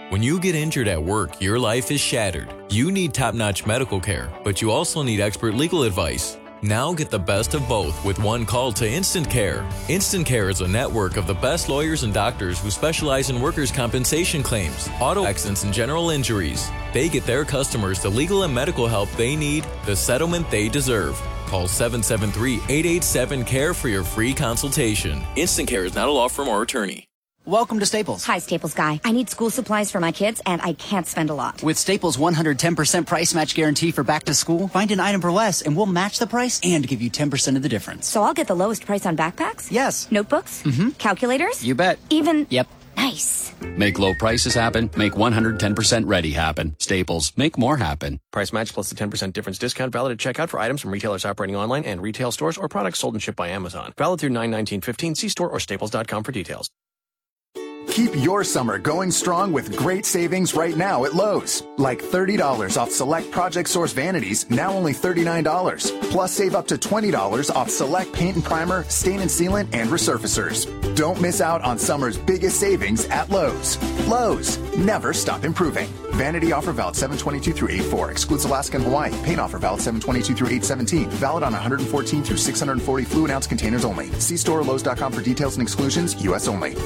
When you get injured at work, your life is shattered. You need top-notch medical care, but you also need expert legal advice. Now get the best of both with one call to Instant Care. Instant Care is a network of the best lawyers and doctors who specialize in workers' compensation claims, auto accidents, and general injuries. They get their customers the legal and medical help they need, the settlement they deserve. Call 773-887-CARE for your free consultation. Instant Care is not a law firm or attorney. Welcome to Staples. Hi, Staples guy. I need school supplies for my kids, and I can't spend a lot. With Staples' 110% price match guarantee for back to school, find an item for less, and we'll match the price and give you 10% of the difference. So I'll get the lowest price on backpacks? Yes. Notebooks? Mm-hmm. Calculators? You bet. Even? Yep. Nice. Make low prices happen. Make 110% ready happen. Staples. Make more happen. Price match plus the 10% difference discount valid at checkout for items from retailers operating online and retail stores or products sold and shipped by Amazon. Valid through 9/19/15. See store or staples.com for details. Keep your summer going strong with great savings right now at Lowe's. Like $30 off select Project Source vanities, now only $39. Plus save up to $20 off select paint and primer, stain and sealant, and resurfacers. Don't miss out on summer's biggest savings at Lowe's. Lowe's, never stop improving. Vanity offer valid 7/22 through 8/4. Excludes Alaska and Hawaii. Paint offer valid 7/22 through 8/17. Valid on 114 through 640 fluid ounce containers only. See store or Lowe's.com for details and exclusions. U.S. only.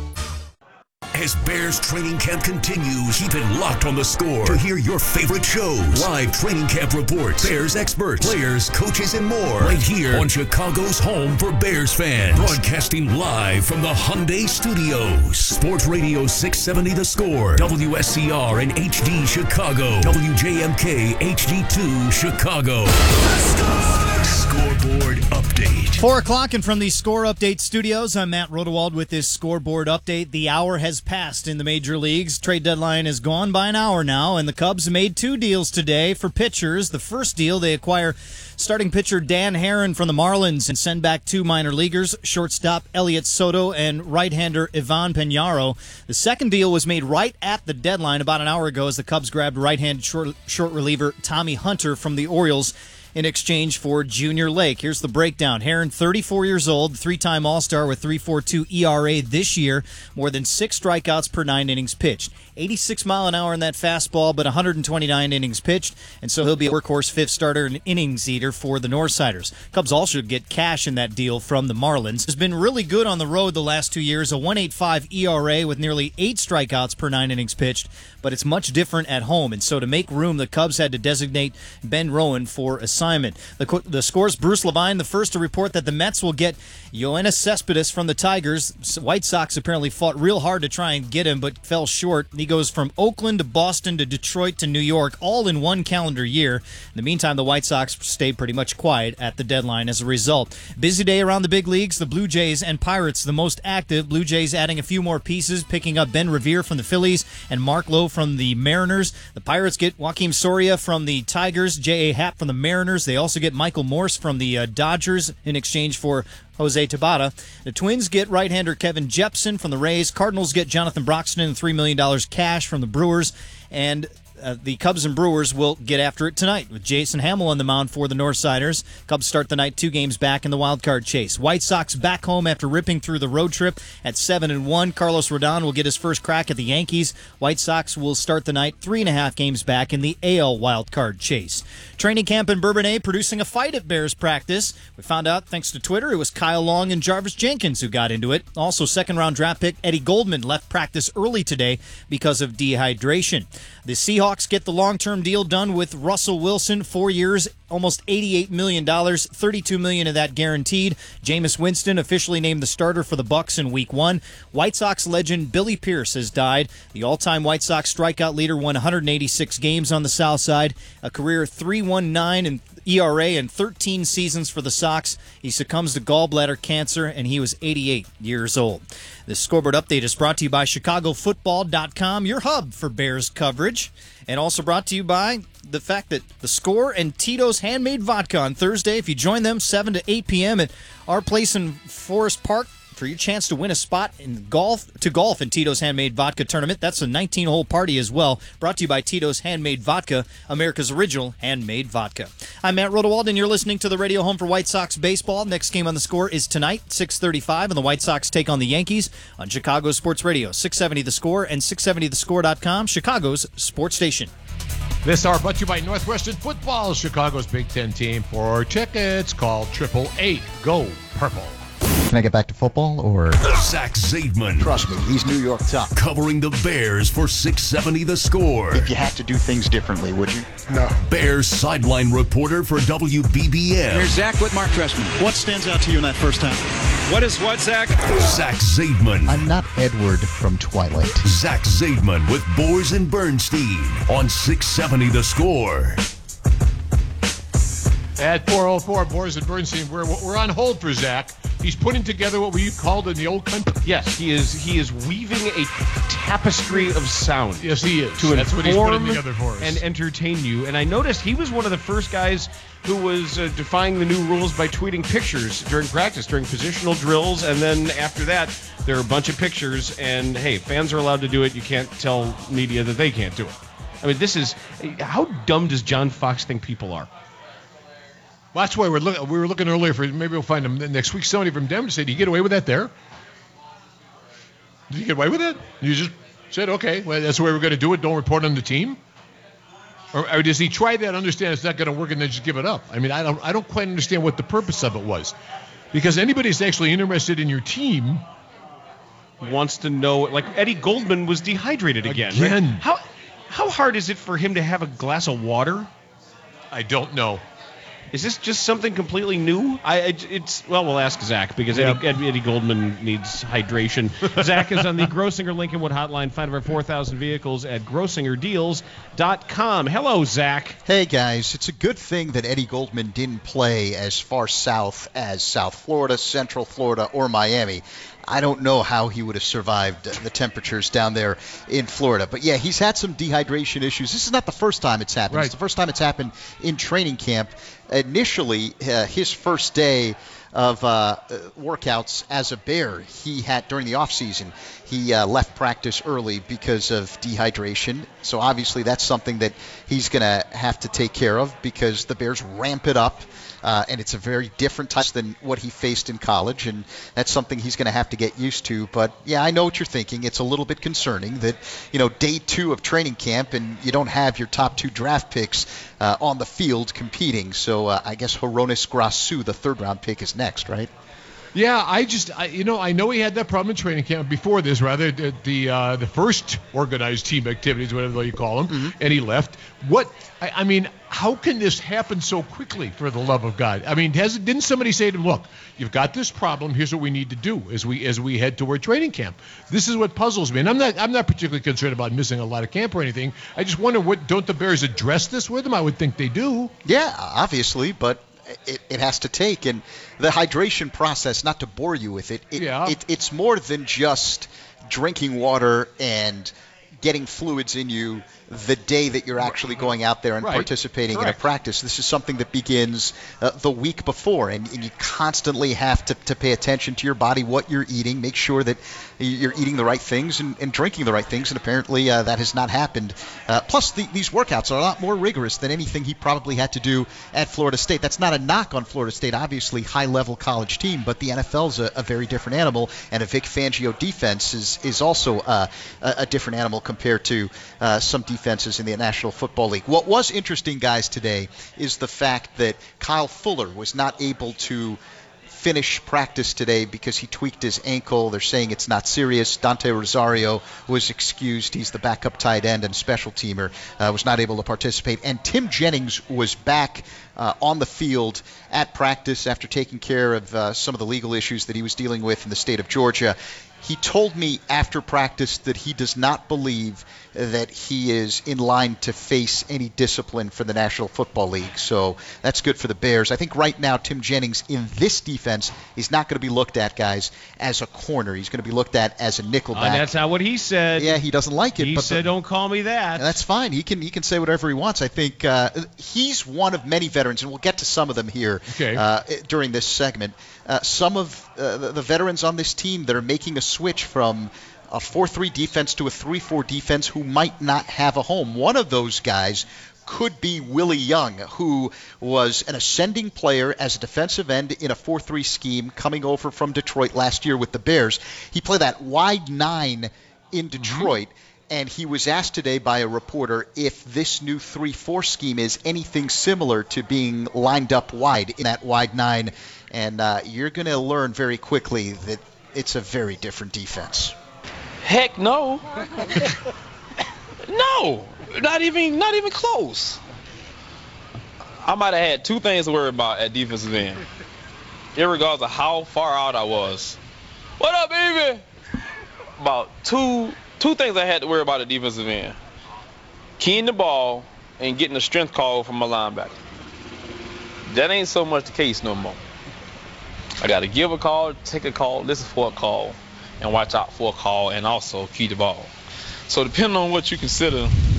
As Bears training camp continues, keep it locked on The Score to hear your favorite shows, live training camp reports, Bears experts, players, coaches, and more. Right here on Chicago's home for Bears fans. Broadcasting live from the Hyundai Studios. Sports Radio 670 The Score, WSCR and HD Chicago, WJMK HD2 Chicago. Scoreboard update. 4 o'clock and from the Score Update studios, I'm Matt Rodewald with this scoreboard update. The hour has passed in the major leagues. Trade deadline has gone by an hour now, and the Cubs made 2 deals today for pitchers. The first deal, they acquire starting pitcher Dan Herron from the Marlins and send back 2 minor leaguers, shortstop Elliot Soto and right-hander Ivan Peñaro. The second deal was made right at the deadline about an hour ago as the Cubs grabbed right-hand short reliever Tommy Hunter from the Orioles in exchange for Junior Lake. Here's the breakdown. Herron, 34 years old, 3-time All-Star with 3.42 ERA this year, more than 6 strikeouts per 9 innings pitched. 86 mile an hour in that fastball, but 129 innings pitched, and so he'll be a workhorse 5th starter and innings eater for the Northsiders. Cubs also get cash in that deal from the Marlins. Has been really good on the road the last 2 years, a 1.85 ERA with nearly 8 strikeouts per 9 innings pitched, but it's much different at home, and so to make room, the Cubs had to designate Ben Rowan for assignment. The Score's Bruce Levine, the first to report that the Mets will get Yoenis Cespedes from the Tigers. White Sox apparently fought real hard to try and get him, but fell short. He goes from Oakland to Boston to Detroit to New York, all in 1 calendar year. In the meantime, the White Sox stayed pretty much quiet at the deadline as a result. Busy day around the big leagues. The Blue Jays and Pirates the most active. Blue Jays adding a few more pieces, picking up Ben Revere from the Phillies and Mark Lowe from the Mariners. The Pirates get Joaquim Soria from the Tigers, J.A. Happ from the Mariners. They also get Michael Morse from the Dodgers in exchange for Jose Tabata. The Twins get right-hander Kevin Jepsen from the Rays. Cardinals get Jonathan Broxton and $3 million cash from the Brewers. And the Cubs and Brewers will get after it tonight with Jason Hamill on the mound for the Northsiders. Cubs start the night 2 games back in the wild card chase. White Sox back home after ripping through the road trip at 7-1. Carlos Rodon will get his first crack at the Yankees. White Sox will start the night 3.5 games back in the AL wild card chase. Training camp in Bourbonnais producing a fight at Bears practice. We found out, thanks to Twitter, it was Kyle Long and Jarvis Jenkins who got into it. Also, second-round draft pick Eddie Goldman left practice early today because of dehydration. The Seahawks get the long-term deal done with Russell Wilson, 4 years, almost $88 million, $32 million of that guaranteed. Jameis Winston officially named the starter for the Bucs in Week 1. White Sox legend Billy Pierce has died. The all-time White Sox strikeout leader won 186 games on the South Side, a career 3.19 and ERA in 13 seasons for the Sox. He succumbs to gallbladder cancer, and he was 88 years old. This scoreboard update is brought to you by ChicagoFootball.com, your hub for Bears coverage, and also brought to you by the fact that The Score and Tito's Handmade Vodka on Thursday. If you join them 7 to 8 p.m. at our place in Forest Park, for your chance to win a spot in golf in Tito's Handmade Vodka Tournament. That's a 19-hole party as well. Brought to you by Tito's Handmade Vodka, America's original handmade vodka. I'm Matt Rodewald, and you're listening to the radio home for White Sox baseball. Next game on the score is tonight, 6:35, and the White Sox take on the Yankees on Chicago Sports Radio, 670 The Score and 670thescore.com, Chicago's sports station. This hour brought to you by Northwestern Football, Chicago's Big Ten team. For tickets, call 888-GO-PURPLE. Can I get back to football, or? Zach Zaidman. Trust me, he's New York tough. Covering the Bears for 670 The Score. If you had to do things differently, would you? No. Bears sideline reporter for WBBM. Here's Zach with Mark Trestman. What stands out to you in that first half? What, Zach? Zach Zaidman. I'm not Edward from Twilight. Zach Zaidman with Boers and Bernstein on 670 The Score. At 404, Boers and Bernstein, we're on hold for Zach. He's putting together what we called in the old country. Yes, he is weaving a tapestry of sound. Yes, he is. To That's what he's putting together for us. And entertain you. And I noticed he was one of the first guys who was defying the new rules by tweeting pictures during practice, during positional drills. And then after that, there are a bunch of pictures. And, hey, fans are allowed to do it. You can't tell media that they can't do it. I mean, this is – how dumb does John Fox think people are? Well, that's why we were looking earlier for, maybe we'll find him next week. Somebody from Denver said, "Did you get away with that there? Did you get away with it? You just said, okay, well, that's the way we're going to do it. Don't report on the team." Or does he try that, understand it's not going to work, and then just give it up? I mean, I don't quite understand what the purpose of it was, because anybody who's actually interested in your team wants to know. Like Eddie Goldman was dehydrated again. Right? How hard is it for him to have a glass of water? I don't know. Is this just something completely new? We'll ask Zach, because Eddie Goldman needs hydration. Zach is on the Grossinger Lincolnwood hotline. Find over 4,000 vehicles at grossingerdeals.com. Hello, Zach. Hey, guys. It's a good thing that Eddie Goldman didn't play as far south as South Florida, Central Florida, or Miami. I don't know how he would have survived the temperatures down there in Florida. But, yeah, he's had some dehydration issues. This is not the first time it's happened. Right. It's the first time it's happened in training camp. Initially, his first day of workouts as a Bear, he had during the offseason, he left practice early because of dehydration. So, obviously, that's something that he's going to have to take care of, because the Bears ramp it up. And it's a very different type than what he faced in college, and that's something he's going to have to get used to. But, yeah, I know what you're thinking. It's a little bit concerning that, day 2 of training camp and you don't have your top 2 draft picks on the field competing. So I guess Horonis Grasu, the 3rd-round pick, is next, right? Yeah, I know he had that problem in training camp before this, rather the first organized team activities, whatever you call them, and he left. How can this happen so quickly, for the love of God? I mean, didn't somebody say to him, "Look, you've got this problem. Here's what we need to do as we head toward training camp." This is what puzzles me, and I'm not particularly concerned about missing a lot of camp or anything. I just wonder, don't the Bears address this with him? I would think they do. Yeah, obviously, but it has to take. And the hydration process, not to bore you with it, it's more than just drinking water and getting fluids in you the day that you're actually going out there and participating in a practice. This is something that begins the week before, and you constantly have to pay attention to your body, what you're eating, make sure that you're eating the right things and drinking the right things, and apparently that has not happened. Plus, these workouts are a lot more rigorous than anything he probably had to do at Florida State. That's not a knock on Florida State, obviously high-level college team, but the NFL's a very different animal, and a Vic Fangio defense is also a different animal compared to some defenses in the National Football League. What was interesting, guys, today is the fact that Kyle Fuller was not able to finish practice today because he tweaked his ankle. They're saying it's not serious. Dante Rosario was excused. He's the backup tight end and special teamer, was not able to participate. And Tim Jennings was back on the field at practice after taking care of some of the legal issues that he was dealing with in the state of Georgia. He told me after practice that he does not believe that he is in line to face any discipline for the National Football League. So that's good for the Bears. I think right now Tim Jennings in this defense is not going to be looked at, guys, as a corner. He's going to be looked at as a nickelback. That's not what he said. Yeah, he doesn't like it. He said, don't call me that. That's fine. He can say whatever he wants. I think he's one of many veterans, and we'll get to some of them here during this segment. Some of the veterans on this team that are making a switch from a 4-3 defense to a 3-4 defense who might not have a home. One of those guys could be Willie Young, who was an ascending player as a defensive end in a 4-3 scheme coming over from Detroit last year with the Bears. He played that wide 9 in Detroit, and he was asked today by a reporter if this new 3-4 scheme is anything similar to being lined up wide in that wide 9. And you're going to learn very quickly that it's a very different defense. Heck no. No, not even close. I might have had 2 things to worry about at defensive end, irregardless of how far out I was. What up, baby? About two things I had to worry about at defensive end: keying the ball and getting a strength call from my linebacker. That ain't so much the case no more. I got to give a call, take a call, listen for a call, and watch out for a call, and also key the ball. So depending on what you consider